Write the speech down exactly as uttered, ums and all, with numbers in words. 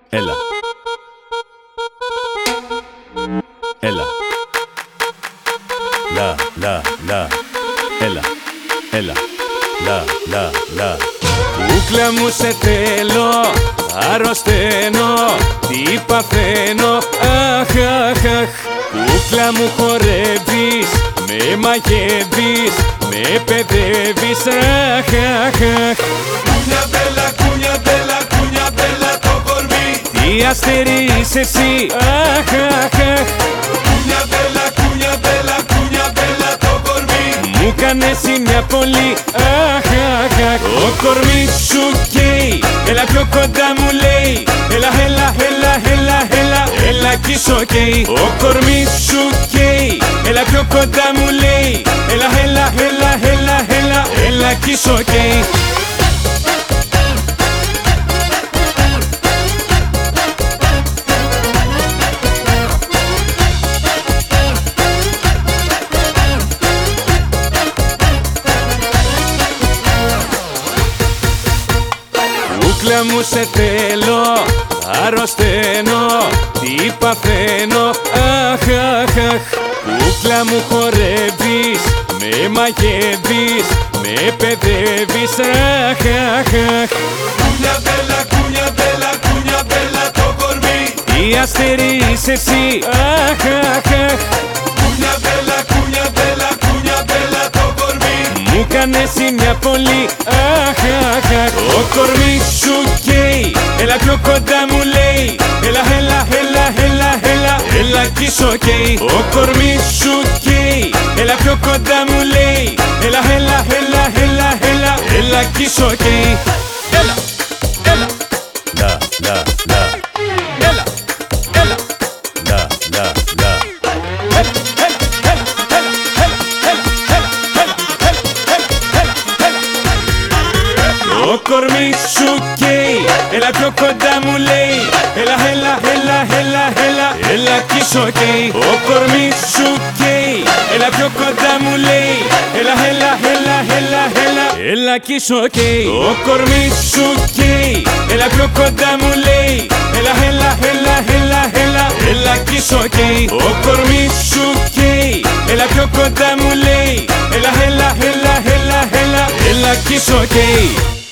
Έλα. Έλα. Λα, λα, λα. Έλα. Έλα. Λα, λα, λα. Κούκλα μου σε θέλω, αρρωσταίνω, τι παθαίνω, αχ, αχ, αχ. Κούκλα μου χορεύεις, με μαγεύεις, με παιδεύεις, αχ, αχ, αχ. Κούνια μπέλα, κούνια μπέλα, κούνια μπέλα το κορμί. Τι αστερείς εσύ, αχ, αχ, αχ. Κούνια μπέλα, κούνια μπέλα, κούνια μπέλα το κορμί. Μου κάνες μια πολύ, αχ, αχ, αχ. Το κορμί σου καίει, έλα πιο κοντά μου λέει. Έλα, έλα, έλα, έλα, έλα, έλα κι είσαι οκ. Το κορμί σου καίει, έλα πιο κοντά μου λέει. Έλα, έλα, έλα, έλα, έλα, έλα κι είσαι οκ. Κούκλα μου σε θέλω, αρρωσταίνω, τι παθαίνω, αχ, αχ, αχ. Κούκλα μου χορεύεις, με μαγεύεις, με παιδεύεις, αχ, αχ, αχ. Κούνια μπέλα, κούνια μπέλα, κούνια μπέλα το κορμί. Τι αστερείς εσύ, αχ, αχ, αχ. Κούνια μπέλα, κούνια μπέλα, κούνια μπέλα το κορμί. Μου κάνες μια πολύ, αχ, αχ, αχ. Το κορμί σου καίει, έλα πιο κοντά μου λέει. Έλα, έλα, έλα, έλα, έλα, έλα κι είσαι οκ. Το κορμί σου καίει, έλα πιο κοντά μου λέει. Έλα, έλα, έλα, έλα, έλα, έλα κι είσαι οκ. Έλα, έλα, λα, λα, λα. Έλα, έλα, λα, λα, λα. Έλα, έλα, έλα, έλα, έλα, έλα, έλα, έλα, έλα, έλα, έλα. Το κορμί σου καίει, έλα πιο κοντά μου λέει. Έλα, έλα, έλα, έλα, έλα, έλα κι είσαι οκ. Το κορμί σου καίει, έλα πιο κοντά μου λέει. Έλα, έλα, έλα, έλα, έλα, έλα κι είσαι οκ. Το κορμί σου καίει, έλα πιο κοντά μου λέει. Έλα, έλα, έλα, έλα, έλα, έλα κι είσαι οκ. Το κορμί σου καίει, έλα πιο κοντά μου λέει. Έλα, έλα, έλα, έλα, έλα, έλα κι είσαι οκ.